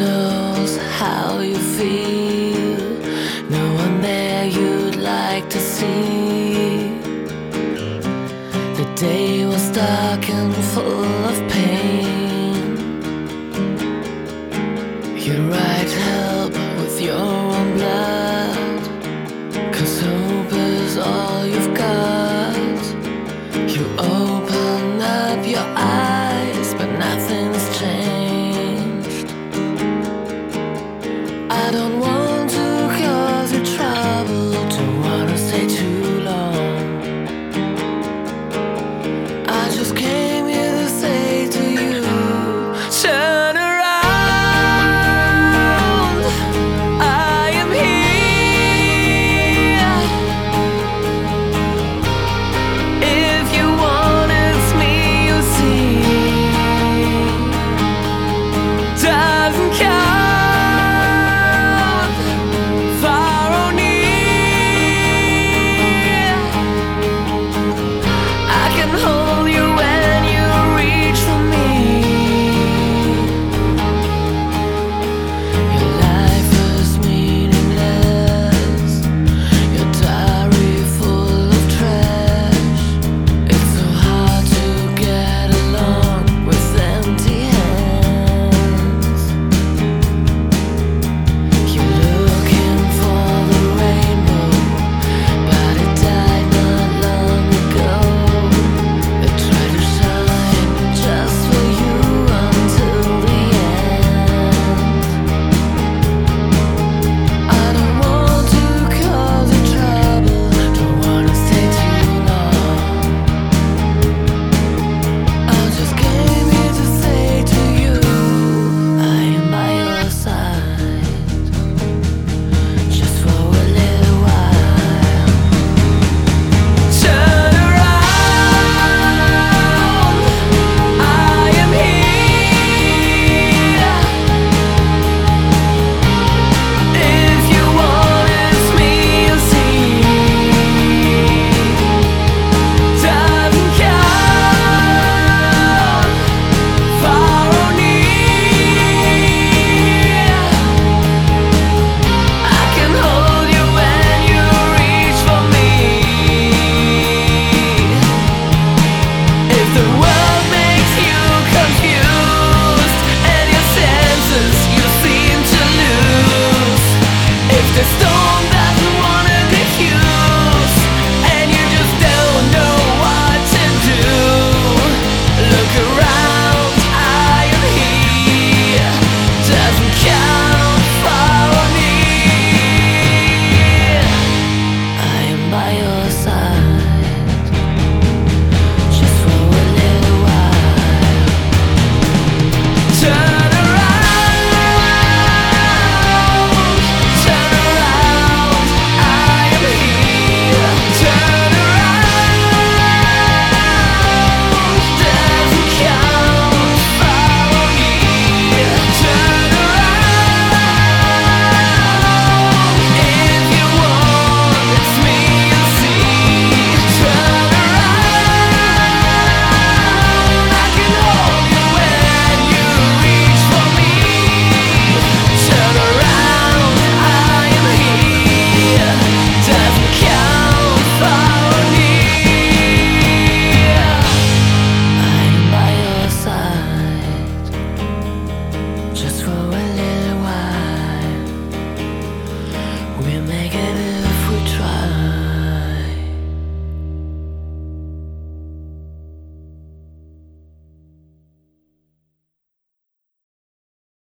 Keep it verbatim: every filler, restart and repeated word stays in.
knows how you feel. No one there you'd like to see. The day was dark and full of pain. You write help with your own blood, 'cause hope is all you've got. You open up your eyes, but nothing's changed. I don't want to cause you trouble, don't wanna stay too long. I just came here to say to you, turn around, I am here. If you want, it's me you see. Doesn't count, far or near. I can hold you when you reach for me. Your life is meaningless, your diary full of trash. It's so hard to get along with empty hands. You're looking for the rainbow, but it died not long ago. It tried to shine just for you until the end. I don't want to cause you trouble, don't wanna stay too long. I just came here to say to you, I am by your side, just for a little while. Turn around, I am here. If you want, it's me you see. Doesn't count, far or near. I can hold you when you reach for me. If the world makes you confused and your senses you seem to lose, if the storm doesn't wanna diffuse and you just don't know what to do, look around, I am here. Doesn't count, far or near. I am by your side, just for a little while. Turn around, turn around, I am here. Turn around, doesn't count, far or near. Turn around, if you want, it's me you see. Turn around, I can hold you when you reach for me. Turn around, I am here. Doesn't count, far or near. I am by your side, just for a little while. We'll make it